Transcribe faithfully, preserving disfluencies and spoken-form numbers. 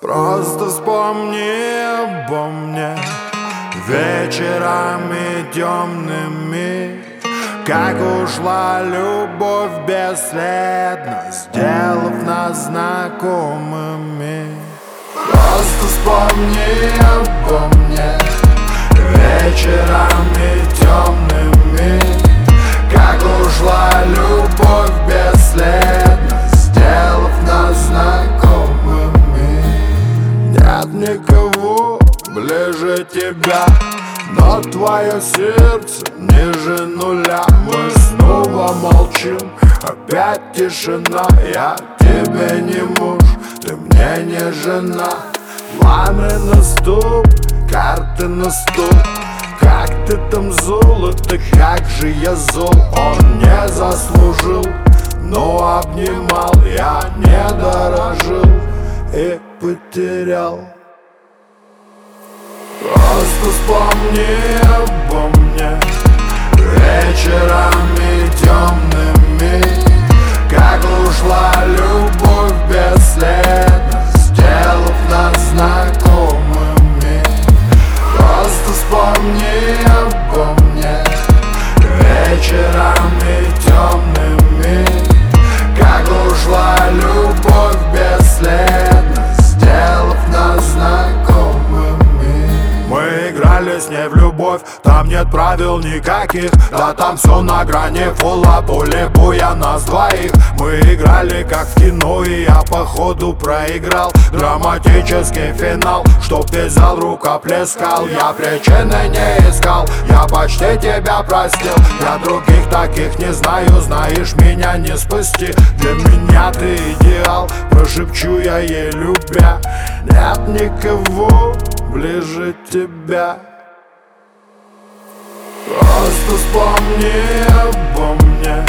Просто вспомни обо мне вечерами темными, как ушла любовь бесследно, сделав нас знакомыми. Просто вспомни обо мне вечерами темными, как ушла любовь бесследно, сделав нас знакомыми. Нет никого ближе тебя, но твое сердце ниже нуля. Мы снова молчим, опять тишина. Я тебе не муж, ты мне не жена. Планы на стол, карты на стол. Как ты там золото, как же я зол. Он не заслужил, но обнимал. Я не дорожил и потерял. Просто вспомни обо мне вечерами темными, как ушла любовь бесследно, сделав нас знакомыми. Просто вспомни обо мне вечерами темными, как ушла любовь бесследно, сделав нас знакомыми. Мы играли с ней в любовь, там нет правил никаких. Да там все на грани фола, поле боя нас двоих. Мы играли как в кино, и я походу проиграл драматический финал, чтоб весь зал рукоплескал. Я причины не искал, я почти тебя простил. Я других таких не знаю, знаешь, меня не спасти. Для меня ты идеал, прошепчу я ей любя. Нет никого ближе тебя. Просто вспомни обо мне